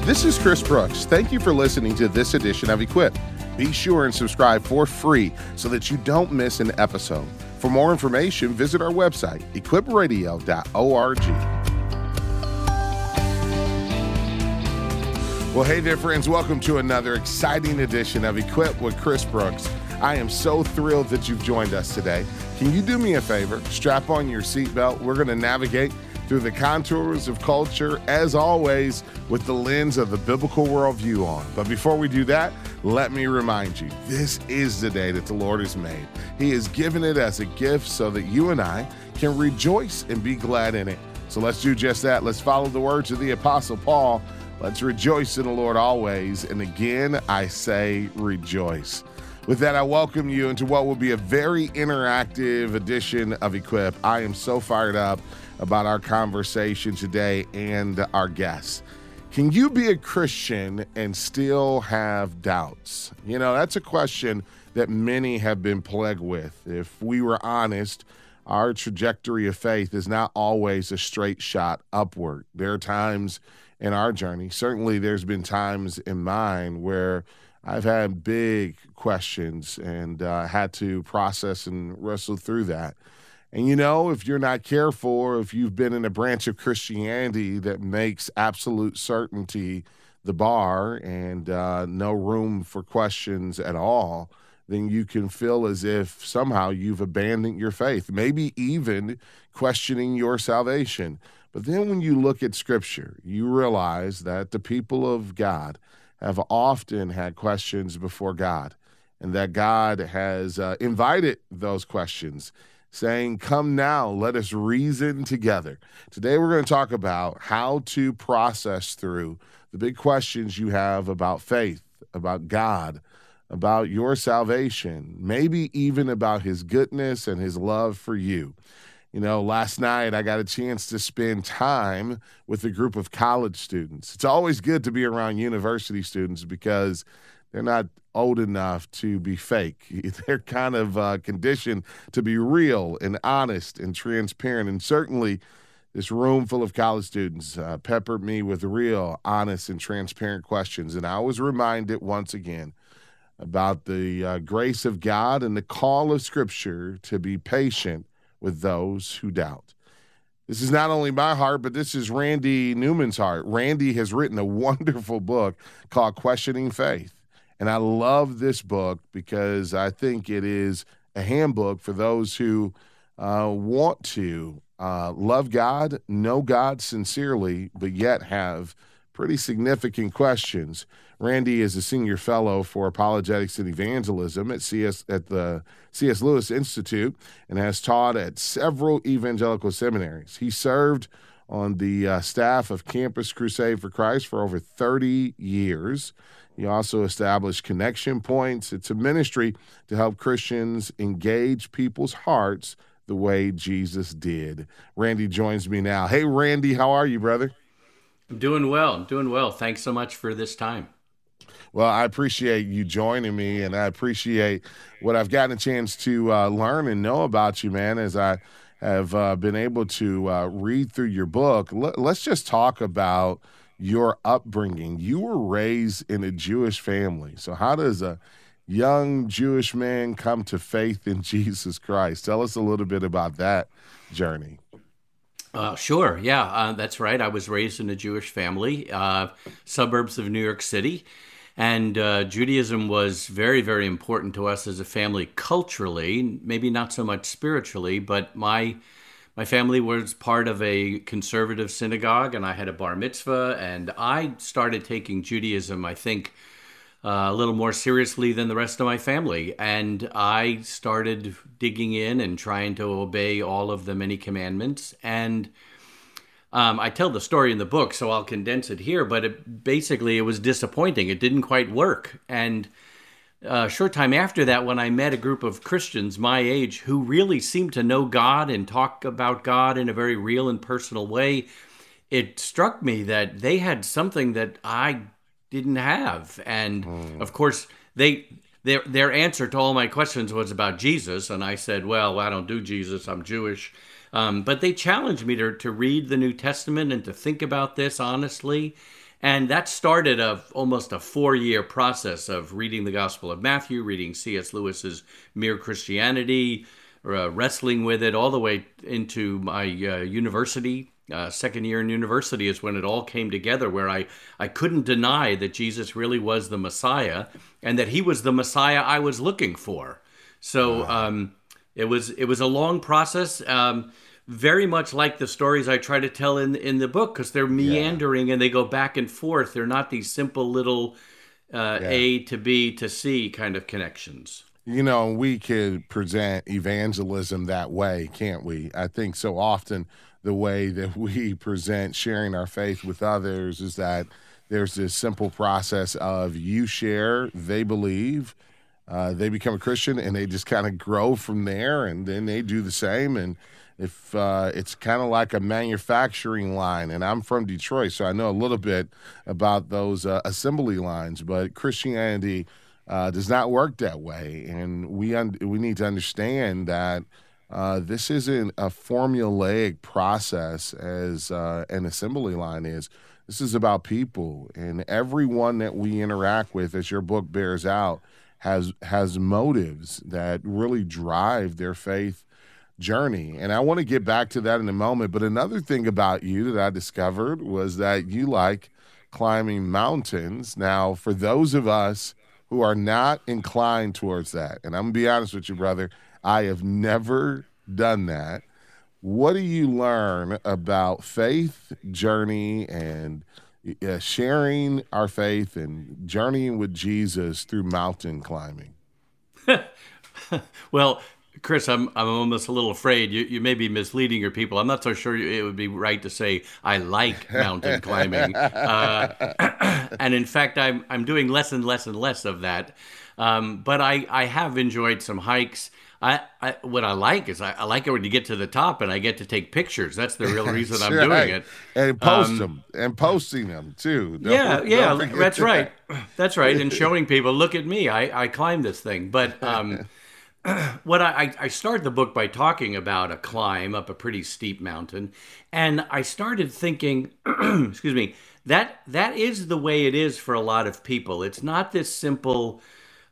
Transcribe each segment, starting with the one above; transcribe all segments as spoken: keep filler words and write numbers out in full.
This is Chris Brooks. Thank you for listening to this edition of Equip. Be sure and subscribe for free so that you don't miss an episode. For more information, visit our website, equip radio dot org. Well, hey there, friends. Welcome to another exciting edition of Equip with Chris Brooks. I am so thrilled that you've joined us today. Can you do me a favor? Strap on your seatbelt. We're going to navigate through the contours of culture, as always, with the lens of the biblical worldview on. But before we do that, let me remind you, this is the day that the Lord has made. He has given it as a gift so that you and I can rejoice and be glad in it. So let's do just that. Let's follow the words of the Apostle Paul. Let's rejoice in the Lord always. And again, I say rejoice. With that, I welcome you into what will be a very interactive edition of Equip. I am so fired up about our conversation today and our guests. Can you be a Christian and still have doubts? You know, that's a question that many have been plagued with. If we were honest, our trajectory of faith is not always a straight shot upward. There are times in our journey, certainly there's been times in mine where I've had big questions and uh, had to process and wrestle through that. And you know, if you're not careful, or if you've been in a branch of Christianity that makes absolute certainty the bar and uh, no room for questions at all, then you can feel as if somehow you've abandoned your faith, maybe even questioning your salvation. But then when you look at Scripture, you realize that the people of God have often had questions before God, and that God has uh, invited those questions, saying, come now, let us reason together. Today we're going to talk about how to process through the big questions you have about faith, about God, about your salvation, maybe even about his goodness and his love for you. You know, last night I got a chance to spend time with a group of college students. It's always good to be around university students because they're not old enough to be fake. They're kind of uh, conditioned to be real and honest and transparent. And certainly this room full of college students uh, peppered me with real, honest, and transparent questions. And I was reminded once again about the uh, grace of God and the call of Scripture to be patient with those who doubt. This is not only my heart, but this is Randy Newman's heart. Randy has written a wonderful book called Questioning Faith. And I love this book because I think it is a handbook for those who uh, want to uh, love God, know God sincerely, but yet have pretty significant questions. Randy is a senior fellow for apologetics and evangelism at C S at the C S Lewis Institute and has taught at several evangelical seminaries. He served on the uh, staff of Campus Crusade for Christ for over thirty years. He also established Connection Points. It's a ministry to help Christians engage people's hearts the way Jesus did. Randy joins me now. Hey, Randy, how are you, brother? I'm doing well. I'm doing well. Thanks so much for this time. Well, I appreciate you joining me, and I appreciate what I've gotten a chance to uh, learn and know about you, man, as I have uh, been able to uh, read through your book. L- let's just talk about your upbringing. You were raised in a Jewish family. So how does a young Jewish man come to faith in Jesus Christ? Tell us a little bit about that journey. Uh, sure. Yeah, uh, that's right. I was raised in a Jewish family, uh, suburbs of New York City. And uh, Judaism was very, very important to us as a family culturally, maybe not so much spiritually, but my my family was part of a conservative synagogue, and I had a bar mitzvah, and I started taking Judaism, I think, uh, a little more seriously than the rest of my family. And I started digging in and trying to obey all of the many commandments. And um, I tell the story in the book, so I'll condense it here, but it, basically it was disappointing. It didn't quite work. And a short time after that, when I met a group of Christians my age who really seemed to know God and talk about God in a very real and personal way, it struck me that they had something that I didn't have. And mm. of course, they their their answer to all my questions was about Jesus. And I said, well, I don't do Jesus. I'm Jewish. Um, but they challenged me to, to read the New Testament and to think about this honestly. And that started a, almost a four-year process of reading the Gospel of Matthew, reading C S. Lewis's Mere Christianity, uh, wrestling with it all the way into my uh, university. Uh, second year in university is when it all came together, where I, I couldn't deny that Jesus really was the Messiah and that he was the Messiah I was looking for. So um, it was it was a long process. Um, Very much like the stories I try to tell in in the book, because they're meandering yeah. and they go back and forth. They're not these simple little uh, yeah. A to B to C kind of connections. You know, we could present evangelism that way, can't we? I think so often the way that we present sharing our faith with others is that there's this simple process of you share, they believe, uh, they become a Christian, and they just kind of grow from there, and then they do the same. And if uh, it's kind of like a manufacturing line, and I'm from Detroit, so I know a little bit about those uh, assembly lines, but Christianity uh, does not work that way, and we un- we need to understand that uh, this isn't a formulaic process as uh, an assembly line is. This is about people, and everyone that we interact with, as your book bears out, has has motives that really drive their faith journey. And I want to get back to that in a moment. But another thing about you that I discovered was that you like climbing mountains. Now, for those of us who are not inclined towards that, and I'm going to be honest with you, brother, I have never done that. What do you learn about faith journey and uh, sharing our faith and journeying with Jesus through mountain climbing? Well, Chris, I'm I'm almost a little afraid you, you may be misleading your people. I'm not so sure it would be right to say I like mountain climbing, uh, and in fact, I'm I'm doing less and less and less of that. Um, but I, I have enjoyed some hikes. I, I what I like is I, I like it when you get to the top and I get to take pictures. That's the real reason I'm right. doing it. And post um, them and posting them too. Don't, yeah, yeah, don't that's that. right. That's right. And showing people, look at me, I, I climbed this thing. But um, what I, I started the book by talking about a climb up a pretty steep mountain, and I started thinking, excuse me, that that is the way it is for a lot of people. It's not this simple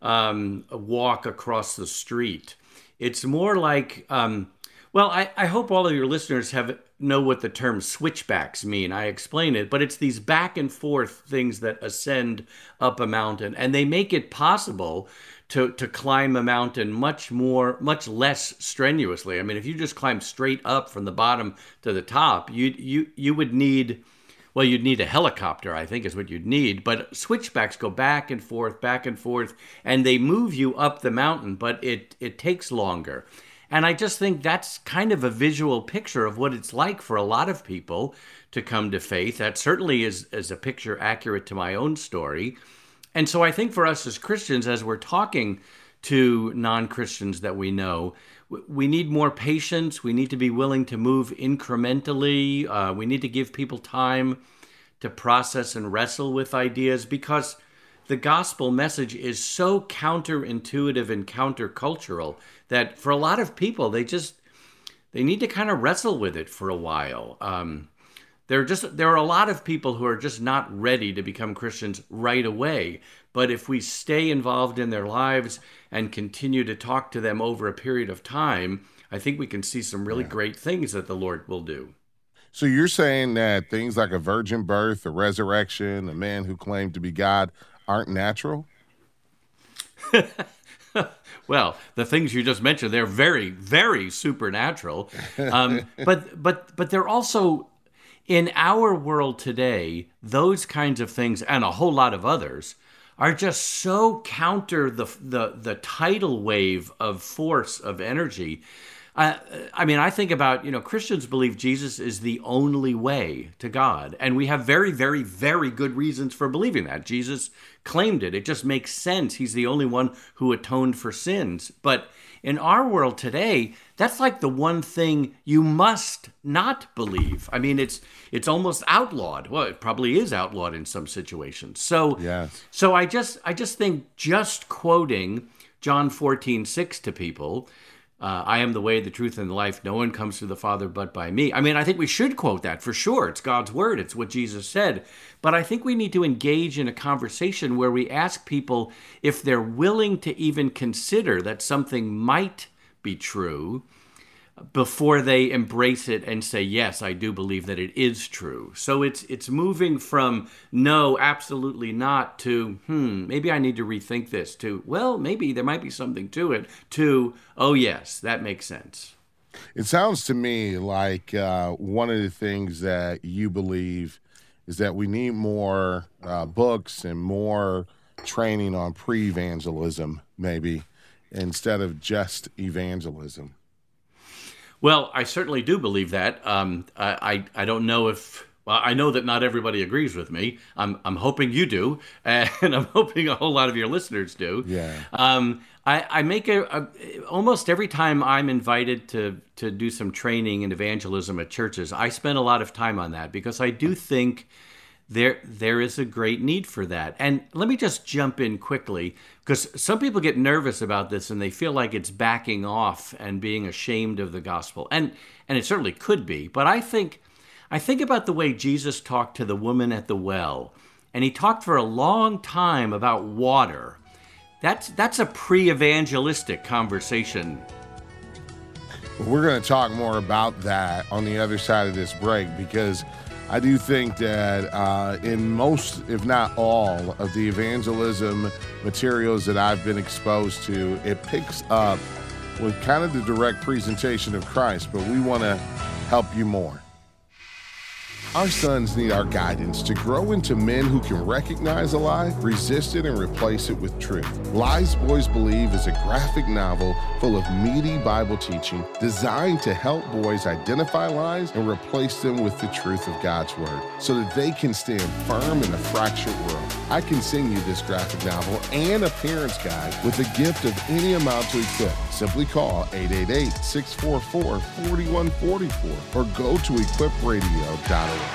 um, walk across the street. It's more like, um, well, I, I hope all of your listeners have know what the term switchbacks mean. I explain it, but it's these back and forth things that ascend up a mountain, and they make it possible to to climb a mountain much more, much less strenuously. I mean, if you just climb straight up from the bottom to the top, you you you would need, well, you'd need a helicopter, I think is what you'd need. But switchbacks go back and forth, back and forth, and they move you up the mountain, but it it takes longer. And I just think that's kind of a visual picture of what it's like for a lot of people to come to faith. That certainly is, is a picture accurate to my own story. And so I think for us as Christians, as we're talking to non-Christians that we know, we need more patience. We need to be willing to move incrementally. Uh, we need to give people time to process and wrestle with ideas, because the gospel message is so counterintuitive and countercultural that for a lot of people, they just, they need to kind of wrestle with it for a while. Um, there are just, there are a lot of people who are just not ready to become Christians right away. But if we stay involved in their lives and continue to talk to them over a period of time, I think we can see some really yeah. great things that the Lord will do. So you're saying that things like a virgin birth, a resurrection, a man who claimed to be God aren't natural? Well, the things you just mentioned, they're very, very supernatural. Um, but but but they're also, in our world today, those kinds of things and a whole lot of others are just so counter the the, the tidal wave of force, of energy. Uh, I mean, I think about, you know, Christians believe Jesus is the only way to God. And we have very, very, very good reasons for believing that. Jesus claimed it. It just makes sense. He's the only one who atoned for sins. But in our world today, that's like the one thing you must not believe. I mean, it's it's almost outlawed. Well, it probably is outlawed in some situations. So, yes. so I just I just think just quoting John fourteen six to people Uh, I am the way, the truth, and the life. No one comes to the Father but by me. I mean, I think we should quote that for sure. It's God's word. It's what Jesus said. But I think we need to engage in a conversation where we ask people if they're willing to even consider that something might be true before they embrace it and say, yes, I do believe that it is true. So it's it's moving from no, absolutely not, to, hmm, maybe I need to rethink this, to, well, maybe there might be something to it, to, oh, yes, that makes sense. It sounds to me like uh, one of the things that you believe is that we need more uh, books and more training on pre-evangelism, maybe, instead of just evangelism. Well, I certainly do believe that. Um, I, I I don't know if, well, I know that not everybody agrees with me. I'm I'm hoping you do, and I'm hoping a whole lot of your listeners do. Yeah. Um, I, I make a, a almost every time I'm invited to to do some training in evangelism at churches, I spend a lot of time on that because I do think there there is a great need for that. And let me just jump in quickly, because some people get nervous about this and they feel like it's backing off and being ashamed of the gospel. And and it certainly could be. But I think I think about the way Jesus talked to the woman at the well. And he talked for a long time about water. That's that's a pre-evangelistic conversation. We're going to talk more about that on the other side of this break, because I do think that uh, in most, if not all, of the evangelism materials that I've been exposed to, it picks up with kind of the direct presentation of Christ, but we want to help you more. Our sons need our guidance to grow into men who can recognize a lie, resist it, and replace it with truth. Lies Boys Believe is a graphic novel full of meaty Bible teaching designed to help boys identify lies and replace them with the truth of God's Word so that they can stand firm in a fractured world. I can send you this graphic novel and a parent's guide with a gift of any amount to equip. Simply call eight eight eight, six four four, four one four four or go to equip radio dot org.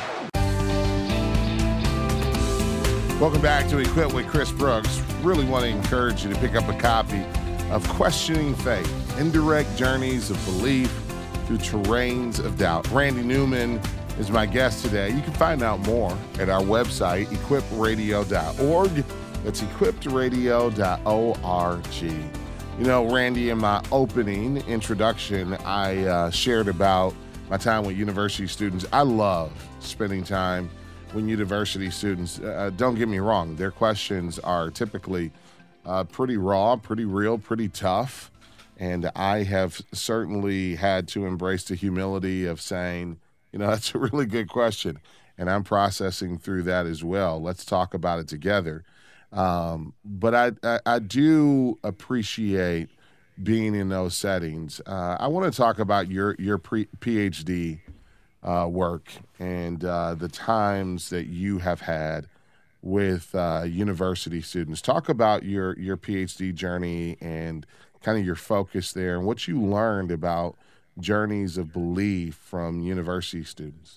Welcome back to Equip with Chris Brooks. Really want to encourage you to pick up a copy of Questioning Faith, Indirect Journeys of Belief Through Terrains of Doubt. Randy Newman is my guest today. You can find out more at our website, equip radio dot org. That's equipped radio dot org. You know, Randy, in my opening introduction, I uh, shared about my time with university students. I love spending time with university students. Uh, don't get me wrong, their questions are typically uh, pretty raw, pretty real, pretty tough. And I have certainly had to embrace the humility of saying, you know, that's a really good question. And I'm processing through that as well. Let's talk about it together. Um, but I, I, I do appreciate being in those settings. Uh, I want to talk about your, your pre- PhD uh, work and uh, the times that you have had with uh, university students. Talk about your, your PhD journey and kind of your focus there and what you learned about journeys of belief from university students.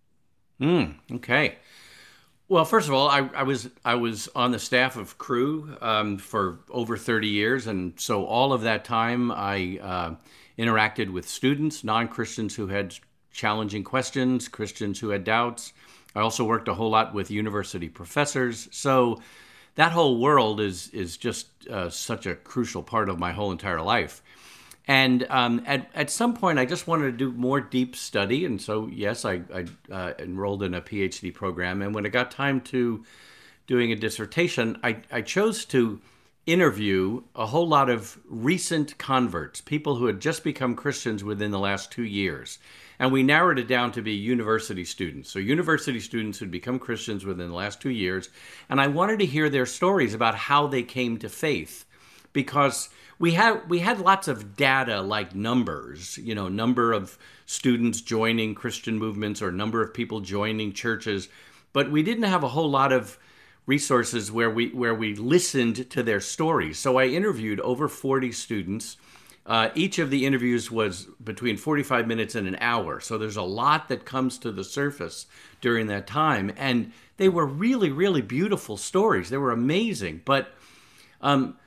Mm, okay. Well, first of all, I, I was I was on the staff of Cru um, for over thirty years, and so all of that time I uh, interacted with students, non-Christians who had challenging questions, Christians who had doubts. I also worked a whole lot with university professors. So that whole world is is just uh, such a crucial part of my whole entire life. And um, at, at some point, I just wanted to do more deep study. And so, yes, I, I uh, enrolled in a PhD program. And when it got time to doing a dissertation, I, I chose to interview a whole lot of recent converts, people who had just become Christians within the last two years. And we narrowed it down to be university students. So university students who'd become Christians within the last two years. And I wanted to hear their stories about how they came to faith, because we had we had lots of data like numbers, you know, number of students joining Christian movements or number of people joining churches, but we didn't have a whole lot of resources where we where we listened to their stories. So I interviewed over forty students. Uh, each of the interviews was between forty-five minutes and an hour. So there's a lot that comes to the surface during that time. And they were really, really beautiful stories. They were amazing. But um,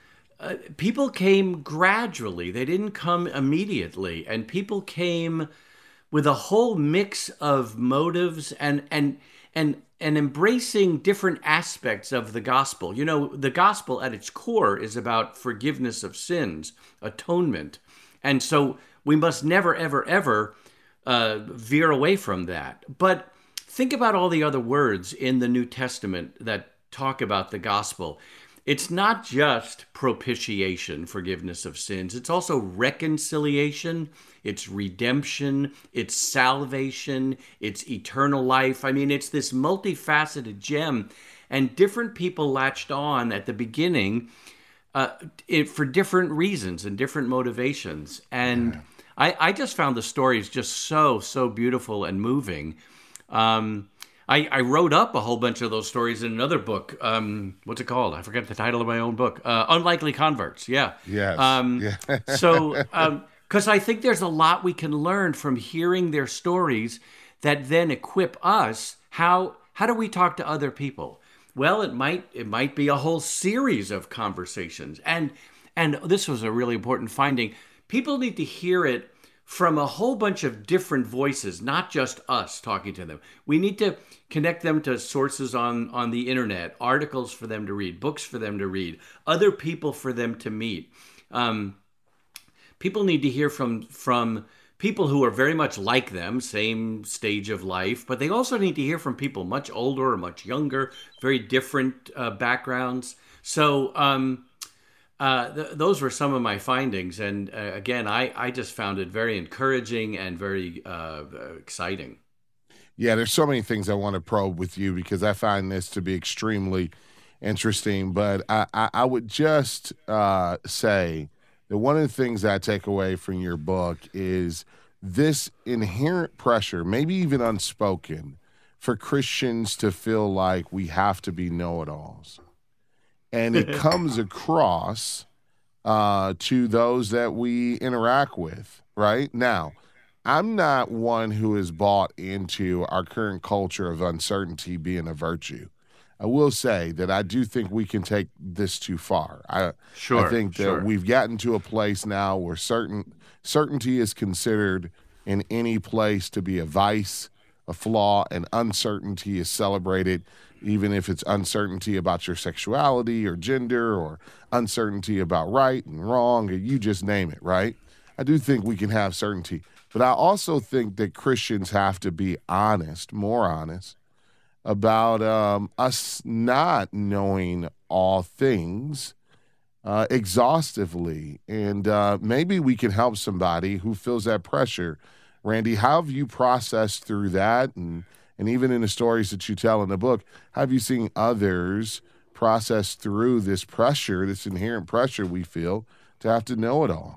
uh, people came gradually. They didn't come immediately, and people came with a whole mix of motives and and and and embracing different aspects of the gospel. You know, the gospel at its core is about forgiveness of sins, atonement, and so we must never, ever, ever uh, veer away from that. But think about all the other words in the New Testament that talk about the gospel. It's not just propitiation, forgiveness of sins. It's also reconciliation, it's redemption, it's salvation, it's eternal life. I mean, it's this multifaceted gem, and different people latched on at the beginning uh, it, for different reasons and different motivations. And yeah. I, I just found the stories just so, so beautiful and moving. Um, I, I wrote up a whole bunch of those stories in another book. Um, what's it called? I forget the title of my own book. Uh, Unlikely Converts. Yeah. Yes. Um, yeah. so, because um, I think there's a lot we can learn from hearing their stories that then equip us. How how do we talk to other people? Well, it might it might be a whole series of conversations, and and this was a really important finding. People need to hear it from a whole bunch of different voices, not just us talking to them. We need to connect them to sources on, on the internet, articles for them to read, books for them to read, other people for them to meet. Um, people need to hear from, from people who are very much like them, same stage of life, but they also need to hear from people much older or much younger, very different uh, backgrounds. So, um, Uh, th- those were some of my findings. And uh, again, I, I just found it very encouraging and very uh, exciting. Yeah, there's so many things I want to probe with you because I find this to be extremely interesting. But I, I, I would just uh, say that one of the things I take away from your book is this inherent pressure, maybe even unspoken, for Christians to feel like we have to be know-it-alls. And it comes across uh, to those that we interact with, right? Now, I'm not one who is bought into our current culture of uncertainty being a virtue. I will say that I do think we can take this too far. I, sure, I think that sure. we've gotten to a place now where certain certainty is considered in any place to be a vice, a flaw, and uncertainty is celebrated, even if it's uncertainty about your sexuality or gender or uncertainty about right and wrong, or you just name it, right? I do think we can have certainty. But I also think that Christians have to be honest, more honest, about um, us not knowing all things uh, exhaustively. And uh, maybe we can help somebody who feels that pressure. Randy, how have you processed through that? And And even in the stories that you tell in the book, have you seen others process through this pressure, this inherent pressure we feel to have to know it all?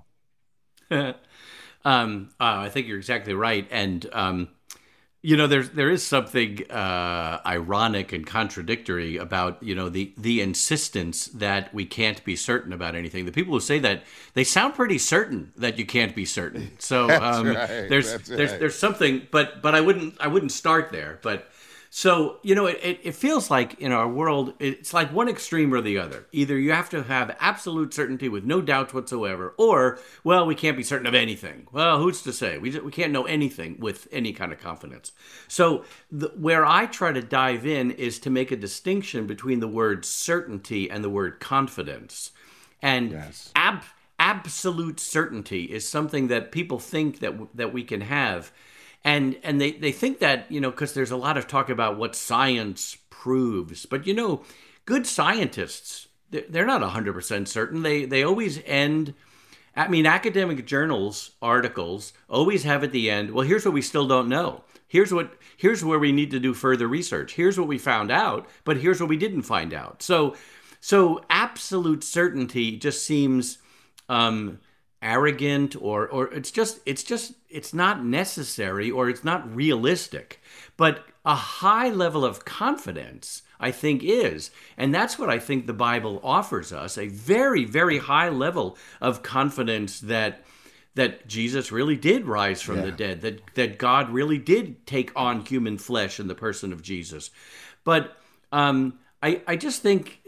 um, uh, I think you're exactly right. And, um, you know, there's, there is something uh, ironic and contradictory about, you know, the, the insistence that we can't be certain about anything. The people who say that, they sound pretty certain that you can't be certain. So That's um, right. there's That's there's right. there's something, but but I wouldn't I wouldn't start there. But so, you know, it, it, it feels like in our world, it's like one extreme or the other. Either you have to have absolute certainty with no doubts whatsoever, or, well, we can't be certain of anything. Well, who's to say? We, we can't know anything with any kind of confidence. So the, where I try to dive in is to make a distinction between the word certainty and the word confidence. And Yes. ab, absolute certainty is something that people think that that we can have. And and they, they think that, you know, because there's a lot of talk about what science proves. But, you know, good scientists, they're not one hundred percent certain. They they always end, I mean, academic journals, articles, always have at the end, well, here's what we still don't know. Here's what here's where we need to do further research. Here's what we found out, but here's what we didn't find out. So, so absolute certainty just seems um, arrogant, or or it's just it's just it's not necessary, or it's not realistic. But a high level of confidence, I think, is, and that's what I think the Bible offers us, a very, very high level of confidence that that Jesus really did rise from Yeah. the dead, that that God really did take on human flesh in the person of Jesus. But um, I I just think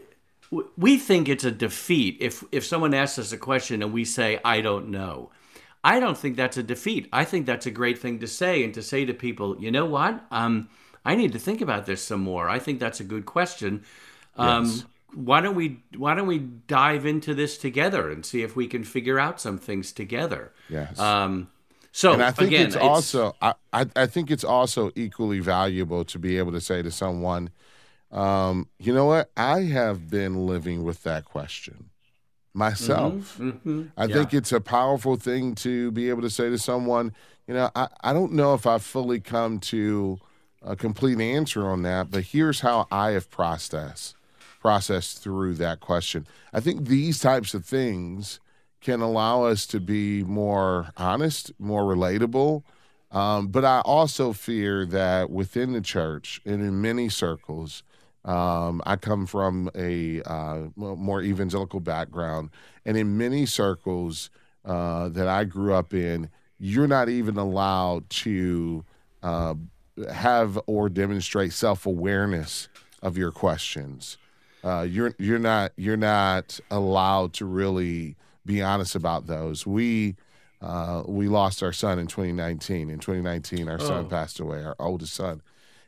w- we think it's a defeat if if someone asks us a question and we say, I don't know. I don't think that's a defeat. I think that's a great thing to say, and to say to people, you know what? Um, I need to think about this some more. I think that's a good question. Um, Yes. why don't we why don't we dive into this together and see if we can figure out some things together? Yes. Um, so And I think again, it's also I, I, I think it's also equally valuable to be able to say to someone, um, you know what? I have been living with that question myself. hmm hmm I yeah. think it's a powerful thing to be able to say to someone, you know, I, I don't know if I've fully come to a complete answer on that, but here's how I have processed processed through that question. I think these types of things can allow us to be more honest, more relatable. Um, but I also fear that within the church and in many circles, um, I come from a uh, more evangelical background, and in many circles uh, that I grew up in, you're not even allowed to uh, have or demonstrate self-awareness of your questions. Uh, you're you're not you're not allowed to really be honest about those. We uh, we lost our son in twenty nineteen. In twenty nineteen, our son Oh. passed away, our oldest son,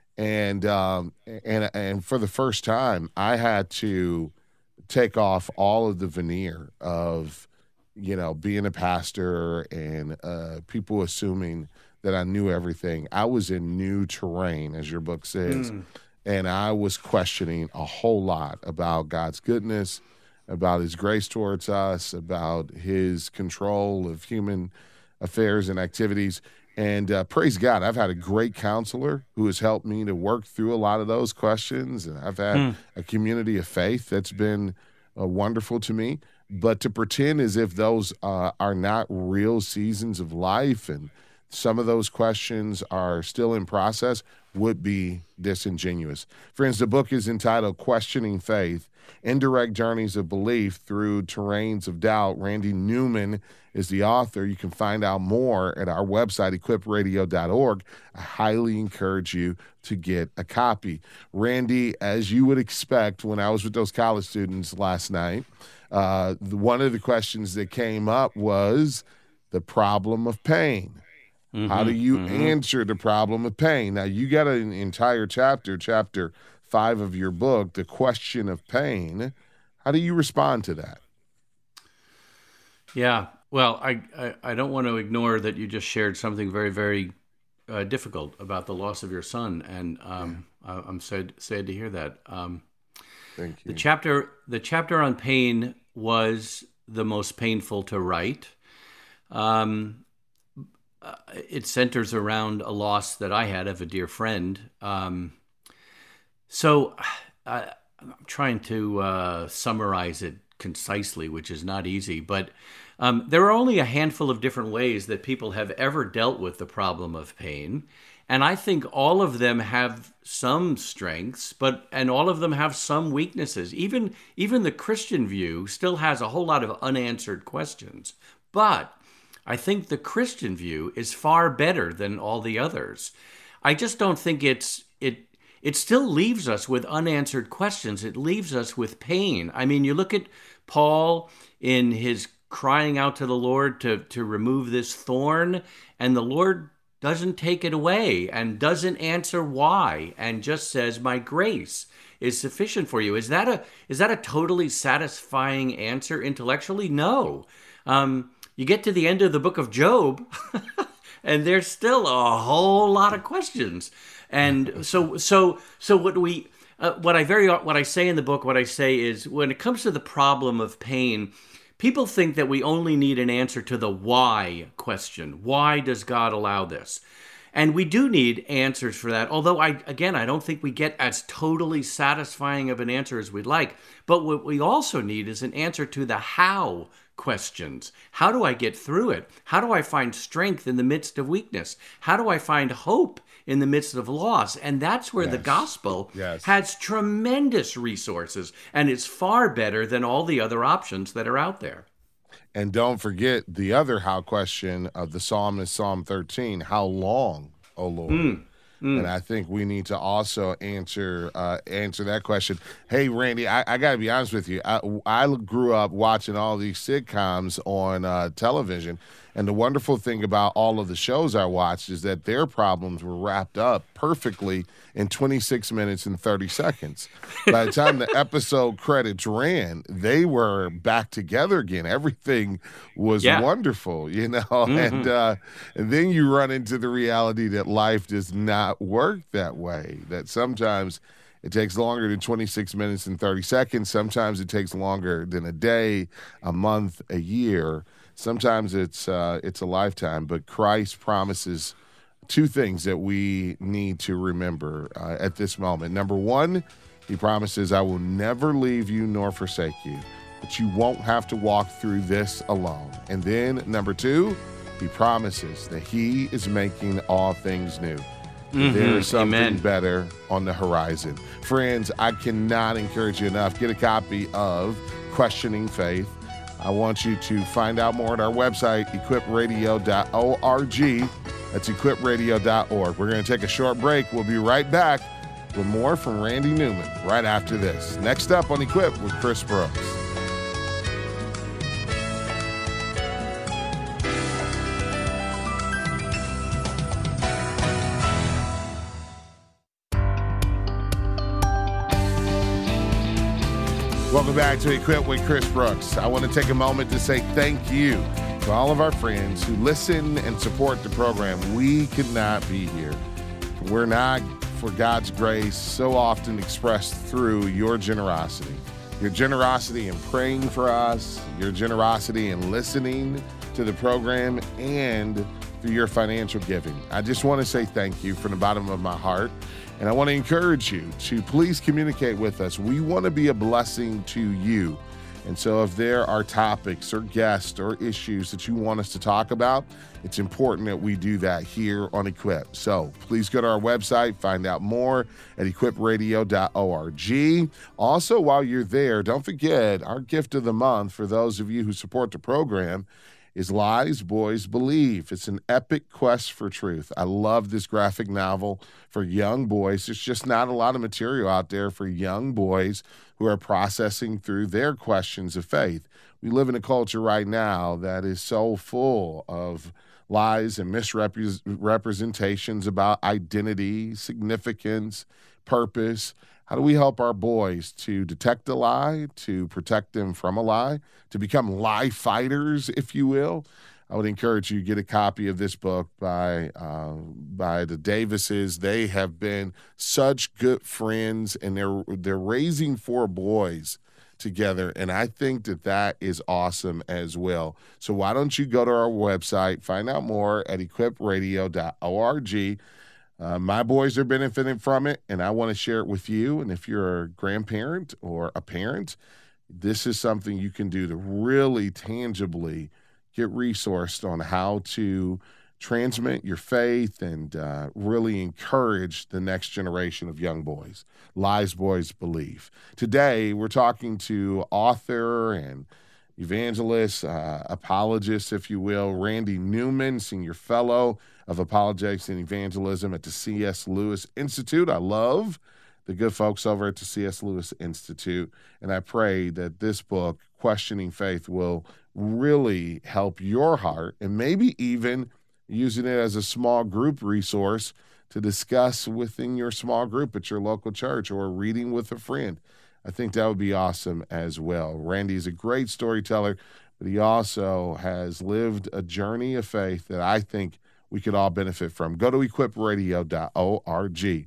and um, and and for the first time, I had to take off all of the veneer of, you know, being a pastor and uh, people assuming that I knew everything. I was in new terrain, as your book says, Hmm. and I was questioning a whole lot about God's goodness, about His grace towards us, about His control of human affairs and activities. And uh, praise God, I've had a great counselor who has helped me to work through a lot of those questions. And I've had Hmm. a community of faith that's been uh, wonderful to me. But to pretend as if those uh, are not real seasons of life and some of those questions are still in process would be disingenuous. Friends, the book is entitled Questioning Faith, Indirect Journeys of Belief Through Terrains of Doubt. Randy Newman is the author. You can find out more at our website, equip radio dot org. I highly encourage you to get a copy. Randy, as you would expect, when I was with those college students last night, uh, the, one of the questions that came up was the problem of pain. How do hmm you hmm answer the problem of pain? Now, you got an entire chapter, chapter five of your book, The Question of Pain. How do you respond to that? Yeah. Well, I, I, I don't want to ignore that you just shared something very, very uh, difficult about the loss of your son, and um, I, I'm sad sad to hear that. Um, Thank the you. chapter the chapter on pain was the most painful to write. Um, uh, it centers around a loss that I had of a dear friend. Um, so I, I'm trying to uh, summarize it concisely, which is not easy, but um, there are only a handful of different ways that people have ever dealt with the problem of pain. And I think all of them have some strengths, but and all of them have some weaknesses. Even even the Christian view still has a whole lot of unanswered questions. But I think the Christian view is far better than all the others. I just don't think it's it it still leaves us with unanswered questions. It leaves us with pain. I mean, you look at Paul in his crying out to the Lord to to remove this thorn, and the Lord doesn't take it away and doesn't answer why, and just says, my grace is sufficient for you. Is that a is that a totally satisfying answer intellectually? No. Um, you get to the end of the book of Job, and there's still a whole lot of questions. And so so so what we uh, what I very what I say in the book, what I say is, when it comes to the problem of pain, people think that we only need an answer to the why question. Why does God allow this? And we do need answers for that. Although, I again, I don't think we get as totally satisfying of an answer as we'd like. But what we also need is an answer to the how questions. How do I get through it? How do I find strength in the midst of weakness? How do I find hope in the midst of loss? And that's where the Yes. gospel Yes. has tremendous resources, and it's far better than all the other options that are out there. And don't forget the other how question of the psalmist, Psalm thirteen. How long, O Lord? Mm. And I think we need to also answer uh, answer that question. Hey, Randy, I, I got to be honest with you. I, I grew up watching all these sitcoms on uh, television, and the wonderful thing about all of the shows I watched is that their problems were wrapped up perfectly in twenty-six minutes and thirty seconds. By the time the episode credits ran, they were back together again. Everything was Yeah. wonderful, you know. Mm-hmm. And uh, and then you run into the reality that life does not work that way. That sometimes it takes longer than twenty-six minutes and thirty seconds. Sometimes it takes longer than a day, a month, a year. Sometimes it's uh, it's a lifetime. But Christ promises two things that we need to remember uh, at this moment. Number one, he promises, I will never leave you nor forsake you, but you won't have to walk through this alone. And then number two, he promises that he is making all things new. Mm-hmm. There is something Amen. better on the horizon. Friends, I cannot encourage you enough. Get a copy of Questioning Faith. I want you to find out more at our website, equip radio dot org. That's equip radio dot org. We're going to take a short break. We'll be right back with more from Randy Newman right after this. Next up on Equip with Chris Brooks. Welcome back to Equip with Chris Brooks. I want to take a moment to say thank you to all of our friends who listen and support the program. We could not be here. We're not, for God's grace, so often expressed through your generosity. Your generosity in praying for us, your generosity in listening to the program, and through your financial giving. I just want to say thank you from the bottom of my heart. And I want to encourage you to please communicate with us. We want to be a blessing to you. And so if there are topics or guests or issues that you want us to talk about, it's important that we do that here on Equip. So please go to our website, find out more at equip radio dot org. Also, while you're there, don't forget our gift of the month for those of you who support the program is Lies Boys Believe. It's an epic quest for truth. I love this graphic novel for young boys. There's just not a lot of material out there for young boys who are processing through their questions of faith. We live in a culture right now that is so full of lies and misrepresentations about identity, significance, purpose. How do we help our boys to detect a lie, to protect them from a lie, to become lie fighters, if you will? I would encourage you to get a copy of this book by uh, by the Davises. They have been such good friends, and they're they're raising four boys together, and I think that that is awesome as well. So why don't you go to our website, find out more at equip radio dot org. Uh, my boys are benefiting from it, and I want to share it with you. And if you're a grandparent or a parent, this is something you can do to really tangibly get resourced on how to transmit your faith and uh, really encourage the next generation of young boys. Lies Boys Believe. Today, we're talking to author and evangelist, uh, apologist, if you will, Randy Newman, Senior Fellow of Apologetics and Evangelism at the C S. Lewis Institute. I love the good folks over at the C S. Lewis Institute, and I pray that this book, Questioning Faith, will really help your heart, and maybe even using it as a small group resource to discuss within your small group at your local church or reading with a friend. I think that would be awesome as well. Randy is a great storyteller, but he also has lived a journey of faith that I think we could all benefit from. Go to equip radio dot org.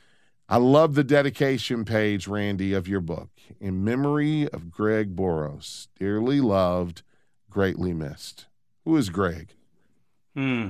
I love the dedication page, Randy, of your book. In memory of Greg Boros, dearly loved, greatly missed. Who is Greg? Hmm.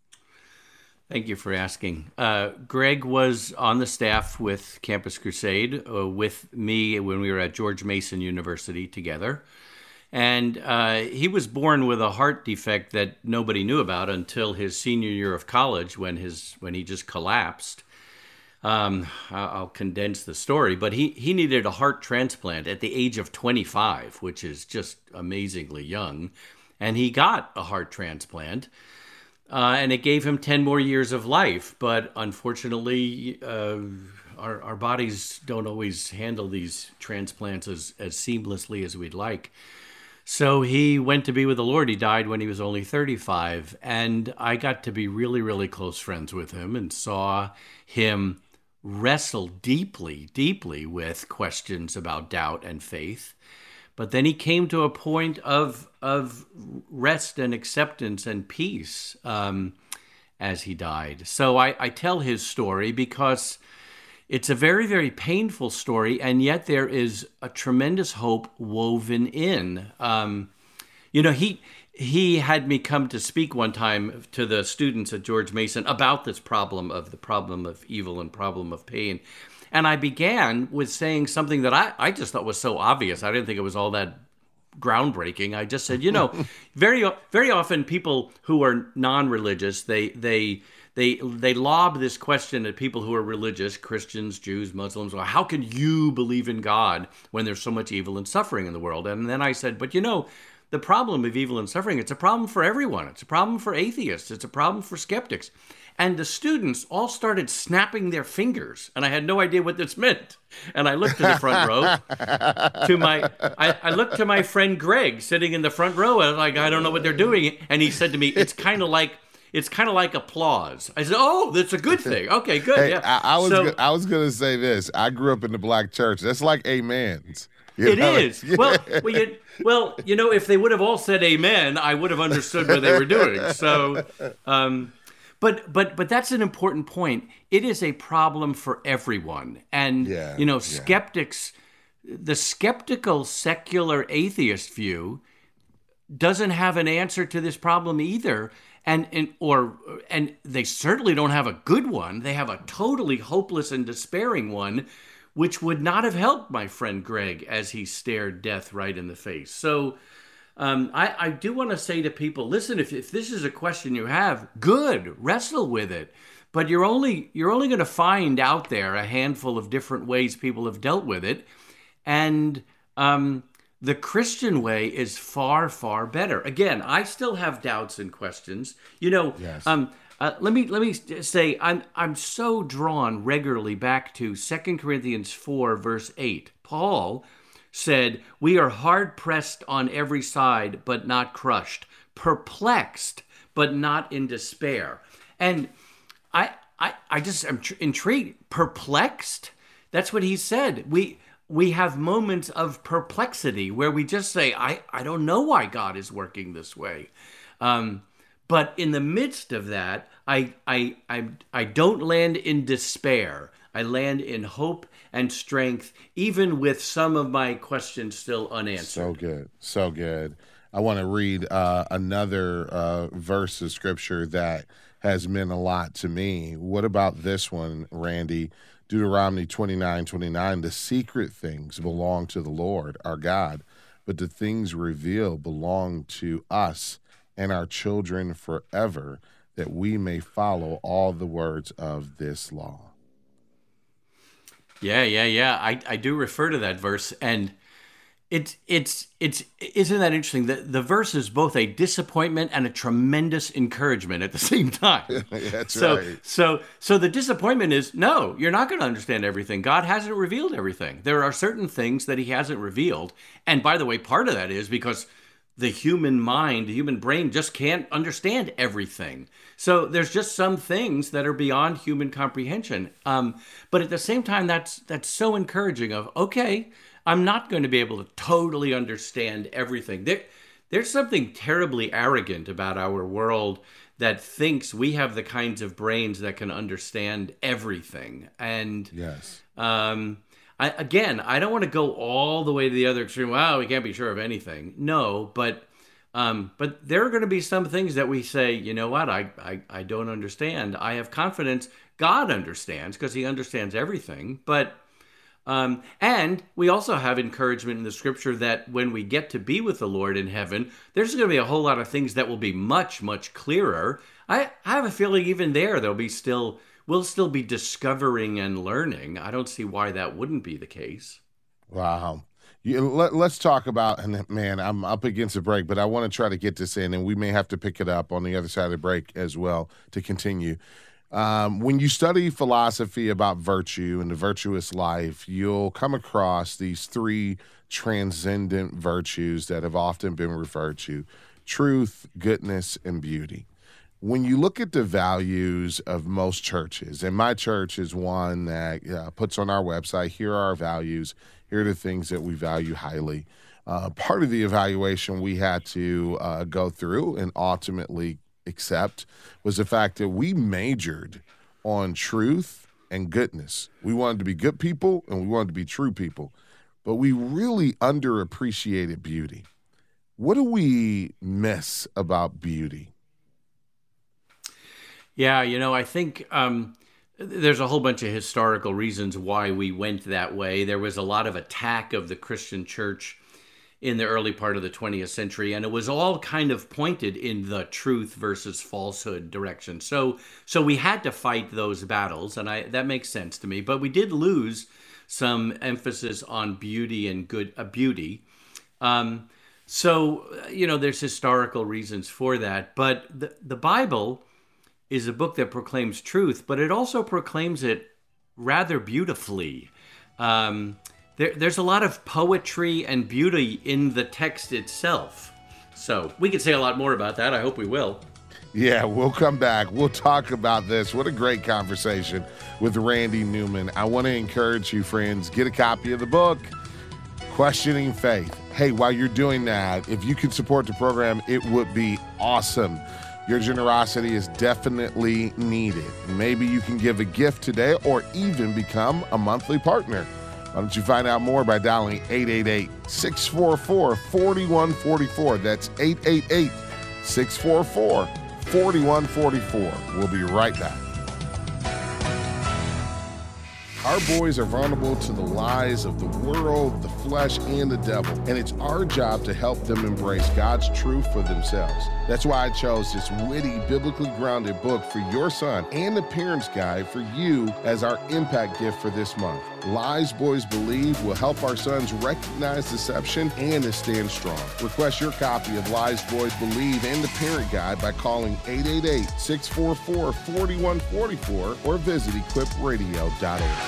Thank you for asking. Uh, Greg was on the staff with Campus Crusade uh, with me when we were at George Mason University together. And uh, he was born with a heart defect that nobody knew about until his senior year of college when his when he just collapsed. Um, I'll condense the story, but he, he needed a heart transplant at the age of twenty-five, which is just amazingly young. And he got a heart transplant. uh, and it gave him ten more years of life. But unfortunately, uh, our, our bodies don't always handle these transplants as, as seamlessly as we'd like. So he went to be with the Lord. He died when he was only thirty-five. And I got to be really, really close friends with him and saw him wrestle deeply, deeply with questions about doubt and faith. But then he came to a point of of rest and acceptance and peace um, as he died. So I, I tell his story because it's a very, very painful story, and yet there is a tremendous hope woven in. Um, you know, he he had me come to speak one time to the students at George Mason about this problem of the problem of evil and problem of pain. And I began with saying something that I, I just thought was so obvious. I didn't think it was all that groundbreaking. I just said, you know, very very often people who are non-religious, they they they they lob this question at people who are religious, Christians, Jews, Muslims. Well, how can you believe in God when there's so much evil and suffering in the world? And then I said, but you know, the problem of evil and suffering, it's a problem for everyone. It's a problem for atheists. It's a problem for skeptics. And the students all started snapping their fingers, and I had no idea what this meant. And I looked to the front row, to my, I, I looked to my friend Greg sitting in the front row, and I was like, I don't know what they're doing. And he said to me, it's kind of like, it's kind of like applause. I said, oh, that's a good thing. Okay, good. Hey, yeah. I, I was, so, go- I was going to say this. I grew up in the black church. That's like amens. You It know? is. Well, well you, well, you know, if they would have all said amen, I would have understood what they were doing. So, um, but but but that's an important point. It is a problem for everyone. And, Yeah, you know, yeah. skeptics, the skeptical secular atheist view doesn't have an answer to this problem either. And, and or and they certainly don't have a good one. They have a totally hopeless and despairing one, which would not have helped my friend Greg as he stared death right in the face. So um, I, I do want to say to people, listen, if, if this is a question you have, good, wrestle with it. But you're only you're only going to find out there a handful of different ways people have dealt with it. And um, the Christian way is far, far better. Again, I still have doubts and questions. You know, Yes. um, Uh, let me let me say I'm I'm so drawn regularly back to Second Corinthians four verse eight. Paul said, "We are hard pressed on every side, but not crushed, perplexed, but not in despair." And I I I just am tr- intrigued. Perplexed? That's what he said. We we have moments of perplexity where we just say, "I I don't know why God is working this way." Um, But in the midst of that, I, I, I, I don't land in despair. I land in hope and strength, even with some of my questions still unanswered. So good. So good. I want to read uh, another uh, verse of scripture that has meant a lot to me. What about this one, Randy? Deuteronomy twenty-nine twenty-nine. The secret things belong to the Lord, our God, but the things revealed belong to us and our children forever, that we may follow all the words of this law. Yeah, yeah, yeah. I, I do refer to that verse, and it's it's it's isn't that interesting? The the verse is both a disappointment and a tremendous encouragement at the same time. That's so, right. So so the disappointment is, no, you're not going to understand everything. God hasn't revealed everything. There are certain things that he hasn't revealed. And by the way, part of that is because the human mind, the human brain just can't understand everything. So there's just some things that are beyond human comprehension. Um, but at the same time, that's that's so encouraging of, okay, I'm not going to be able to totally understand everything. There, there's something terribly arrogant about our world that thinks we have the kinds of brains that can understand everything. And Yes. um, I, again, I don't want to go all the way to the other extreme. Wow, we can't be sure of anything. No, but um, but there are going to be some things that we say, you know what, I, I, I don't understand. I have confidence God understands because he understands everything. But um, and we also have encouragement in the scripture that when we get to be with the Lord in heaven, there's going to be a whole lot of things that will be much, much clearer. I, I have a feeling even there, there'll be still... We'll still be discovering and learning. I don't see why that wouldn't be the case. Wow. You, let, let's talk about, and man, I'm up against the break, but I want to try to get this in, and we may have to pick it up on the other side of the break as well to continue. Um, when you study philosophy about virtue and the virtuous life, you'll come across these three transcendent virtues that have often been referred to: truth, goodness, and beauty. When you look at the values of most churches, and my church is one that uh, puts on our website, here are our values, here are the things that we value highly. Uh, part of the evaluation we had to uh, go through and ultimately accept was the fact that we majored on truth and goodness. We wanted to be good people and we wanted to be true people, but we really underappreciated beauty. What do we miss about beauty? Yeah, you know, I think um, there's a whole bunch of historical reasons why we went that way. There was a lot of attack of the Christian church in the early part of the twentieth century, and it was all kind of pointed in the truth versus falsehood direction. So so we had to fight those battles, and I that makes sense to me. But we did lose some emphasis on beauty and good uh, beauty. Um, so, you know, there's historical reasons for that. But the, the Bible is a book that proclaims truth, but it also proclaims it rather beautifully. Um, there, there's a lot of poetry and beauty in the text itself. So we could say a lot more about that. I hope we will. Yeah, we'll come back. We'll talk about this. What a great conversation with Randy Newman. I want to encourage you, friends, get a copy of the book, Questioning Faith. Hey, while you're doing that, if you could support the program, it would be awesome. Your generosity is definitely needed. Maybe you can give a gift today or even become a monthly partner. Why don't you find out more by dialing eight eight eight, six four four, four one four four. That's eight eight eight, six four four, four one four four. We'll be right back. Our boys are vulnerable to the lies of the world, the flesh, and the devil, and it's our job to help them embrace God's truth for themselves. That's why I chose this witty, biblically grounded book for your son and the parent's guide for you as our impact gift for this month. Lies Boys Believe will help our sons recognize deception and to stand strong. Request your copy of Lies Boys Believe and the parent guide by calling eight eight eight, six four four, four one four four or visit equip radio dot org.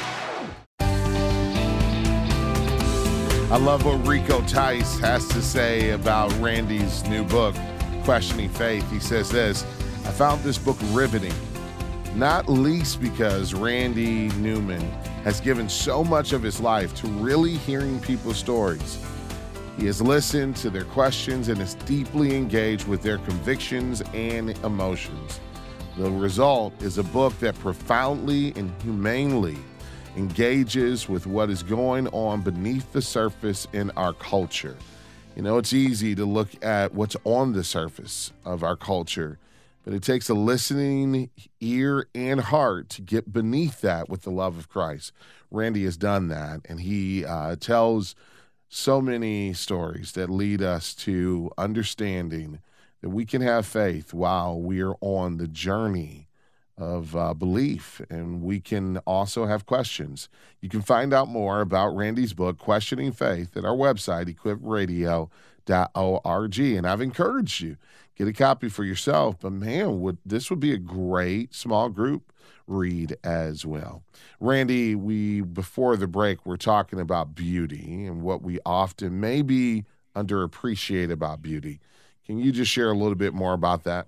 I love what Rico Tice has to say about Randy's new book, Questioning Faith. He says this: I found this book riveting, not least because Randy Newman has given so much of his life to really hearing people's stories. He has listened to their questions and is deeply engaged with their convictions and emotions. The result is a book that profoundly and humanely engages with what is going on beneath the surface in our culture. You know, it's easy to look at what's on the surface of our culture, but it takes a listening ear and heart to get beneath that with the love of Christ. Randy has done that, and he uh, tells so many stories that lead us to understanding that we can have faith while we are on the journey of uh, belief, and we can also have questions. You can find out more about Randy's book, Questioning Faith, at our website, equip radio dot org. And I've encouraged you, get a copy for yourself, but man, would this would be a great small group read as well. Randy, we before the break, we're talking about beauty and what we often maybe underappreciate about beauty. Can you just share a little bit more about that?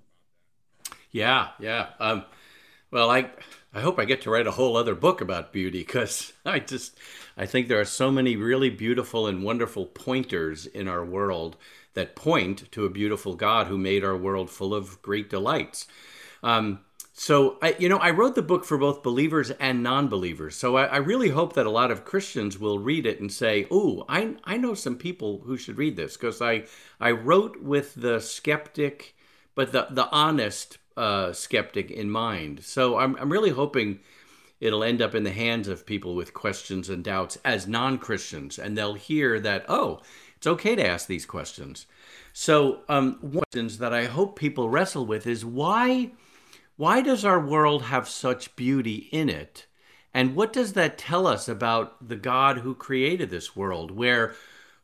Yeah, yeah. Um, Well, I I hope I get to write a whole other book about beauty, because I just I think there are so many really beautiful and wonderful pointers in our world that point to a beautiful God who made our world full of great delights. Um, so I you know I wrote the book for both believers and non-believers. So I, I really hope that a lot of Christians will read it and say, "Oh, I I know some people who should read this," because I I wrote with the skeptic, but the the honest Uh, skeptic in mind. So I'm I'm really hoping it'll end up in the hands of people with questions and doubts as non-Christians, and they'll hear that, oh, it's okay to ask these questions. So um, one questions that I hope people wrestle with is why why does our world have such beauty in it? And what does that tell us about the God who created this world, where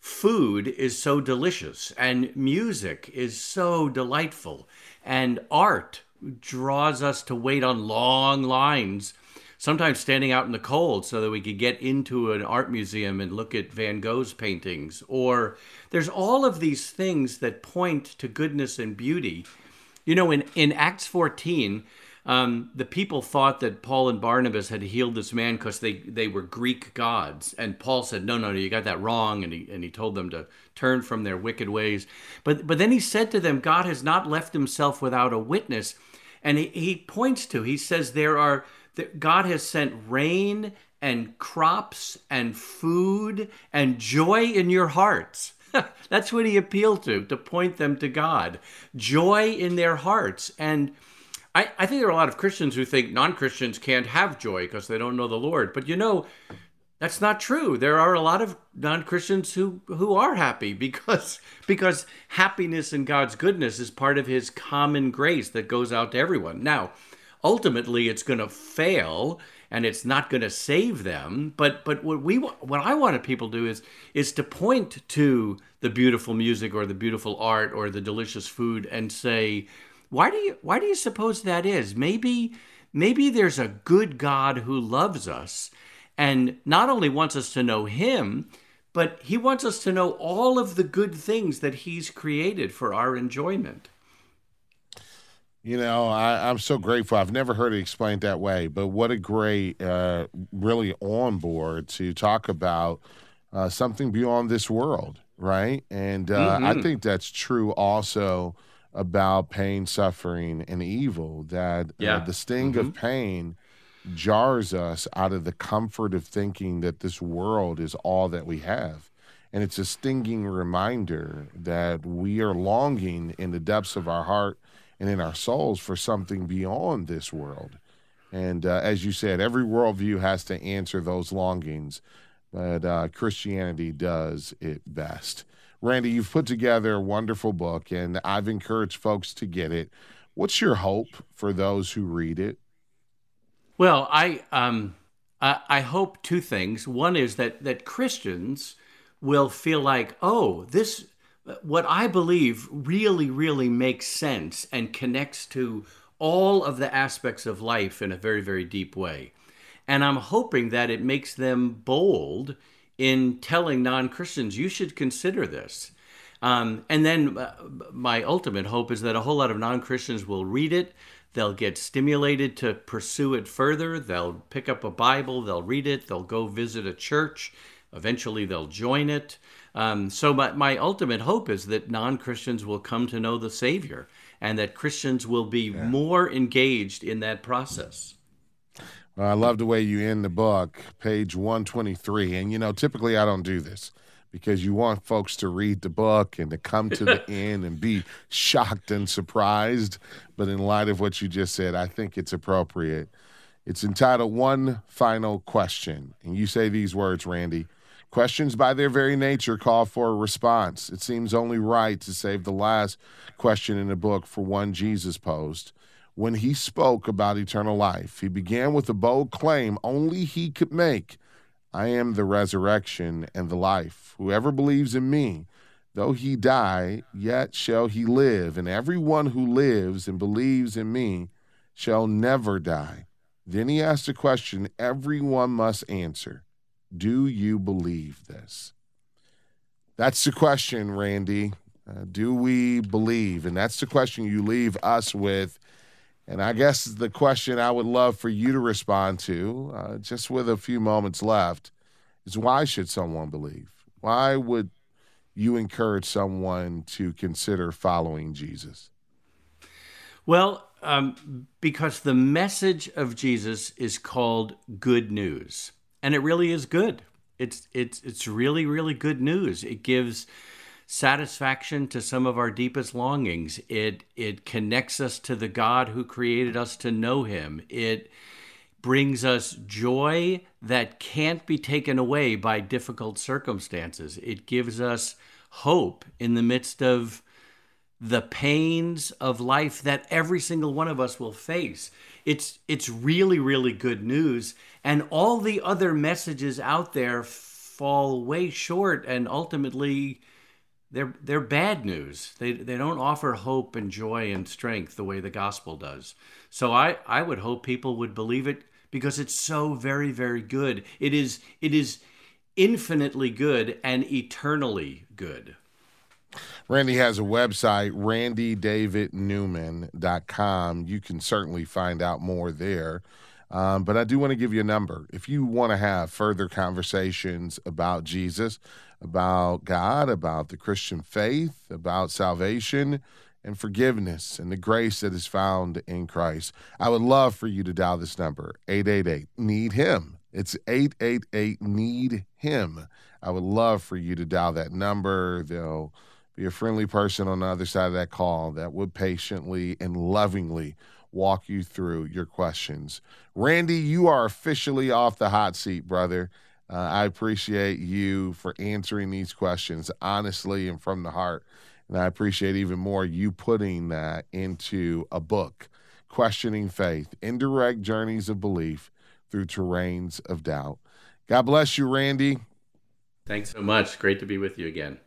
food is so delicious and music is so delightful and art draws us to wait on long lines, sometimes standing out in the cold so that we could get into an art museum and look at Van Gogh's paintings. Or there's all of these things that point to goodness and beauty. You know, in, in Acts fourteen, um, the people thought that Paul and Barnabas had healed this man because they, they were Greek gods. And Paul said, no, no, no, you got that wrong. And he, and he told them to turn from their wicked ways. But, but then he said to them, God has not left himself without a witness. And he, he points to, he says, there are, God has sent rain and crops and food and joy in your hearts. That's what he appealed to, to point them to God. Joy in their hearts. And I, I think there are a lot of Christians who think non-Christians can't have joy because they don't know the Lord. But you know, that's not true. There are a lot of non-Christians who, who are happy because, because happiness in God's goodness is part of his common grace that goes out to everyone. Now, ultimately, it's going to fail and it's not going to save them. But but what we what I wanted people to do is is to point to the beautiful music or the beautiful art or the delicious food and say, why do you why do you suppose that is? Maybe maybe there's a good God who loves us and not only wants us to know him, but he wants us to know all of the good things that he's created for our enjoyment. You know, I, I'm so grateful. I've never heard it explained that way, but what a great, uh, really on board to talk about uh, something beyond this world, right? And uh, Mm-hmm. I think that's true also about pain, suffering, and evil, that Yeah. uh, the sting Mm-hmm. of pain jars us out of the comfort of thinking that this world is all that we have. And it's a stinging reminder that we are longing in the depths of our heart and in our souls for something beyond this world. And uh, as you said, every worldview has to answer those longings, but uh, Christianity does it best. Randy, you've put together a wonderful book, and I've encouraged folks to get it. What's your hope for those who read it? Well, I um, I, I hope two things. One is that that Christians will feel like, oh, this what I believe really, really makes sense and connects to all of the aspects of life in a very, very deep way. And I'm hoping that it makes them bold in telling non-Christians, you should consider this. Um, and then uh, my ultimate hope is that a whole lot of non-Christians will read it. They'll get stimulated to pursue it further. They'll pick up a Bible, they'll read it, they'll go visit a church. Eventually they'll join it. Um, so my, my ultimate hope is that non-Christians will come to know the Savior and that Christians will be yeah. more engaged in that process. Well, I love the way you end the book, page one twenty-three. And, you know, typically I don't do this because you want folks to read the book and to come to the end and be shocked and surprised. But in light of what you just said, I think it's appropriate. It's entitled One Final Question. And you say these words, Randy. Questions by their very nature call for a response. It seems only right to save the last question in the book for one Jesus posed. When he spoke about eternal life, he began with a bold claim only he could make. I am the resurrection and the life. Whoever believes in me, though he die, yet shall he live. And everyone who lives and believes in me shall never die. Then he asked a question everyone must answer. Do you believe this? That's the question, Randy. Uh, do we believe? And that's the question you leave us with. And I guess the question I would love for you to respond to, uh, just with a few moments left, is why should someone believe? Why would you encourage someone to consider following Jesus? Well, um, because the message of Jesus is called good news. And it really is good. It's it's it's really, really good news. It gives satisfaction to some of our deepest longings. It it connects us to the God who created us to know him. It brings us joy that can't be taken away by difficult circumstances. It gives us hope in the midst of the pains of life that every single one of us will face. It's it's really, really good news. And all the other messages out there f- fall way short, and ultimately they're they're bad news. They they don't offer hope and joy and strength the way the gospel does. So I, I would hope people would believe it because it's so very, very good. It is it is infinitely good and eternally good. Randy has a website, randy david newman dot com. You can certainly find out more there. Um, but I do want to give you a number. If you want to have further conversations about Jesus, about God, about the Christian faith, about salvation and forgiveness and the grace that is found in Christ, I would love for you to dial this number, eight eight eight, need him. It's eight eight eight, need him. I would love for you to dial that number. There'll be a friendly person on the other side of that call that would patiently and lovingly walk you through your questions. Randy, you are officially off the hot seat, brother. Uh, I appreciate you for answering these questions honestly and from the heart. And I appreciate even more you putting that into a book, Questioning Faith, Indirect Journeys of Belief Through Terrains of Doubt. God bless you, Randy. Thanks so much. Great to be with you again.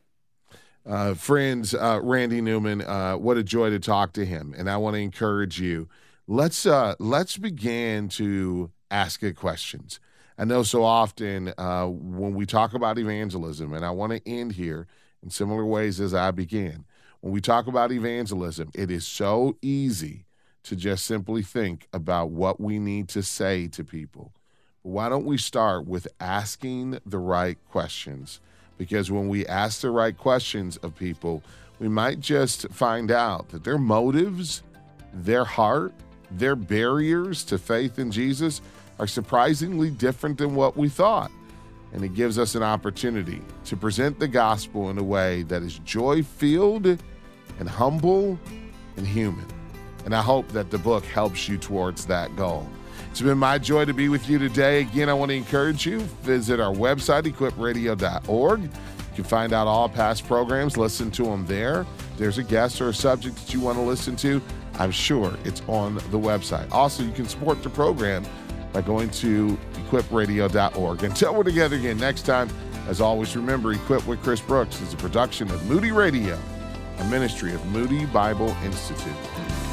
Uh, friends, uh, Randy Newman, uh, what a joy to talk to him. And I want to encourage you, let's uh, let's begin to ask it questions. I know so often uh, when we talk about evangelism, and I want to end here in similar ways as I began. When we talk about evangelism, it is so easy to just simply think about what we need to say to people. Why don't we start with asking the right questions? Because when we ask the right questions of people, we might just find out that their motives, their heart, their barriers to faith in Jesus are surprisingly different than what we thought. And it gives us an opportunity to present the gospel in a way that is joy-filled and humble and human. And I hope that the book helps you towards that goal. It's been my joy to be with you today. Again, I want to encourage you, visit our website, equip radio dot org. You can find out all past programs, listen to them there. If there's a guest or a subject that you want to listen to, I'm sure it's on the website. Also, you can support the program by going to equip radio dot org. Until we're together again next time, as always, remember, Equip with Chris Brooks is a production of Moody Radio, a ministry of Moody Bible Institute.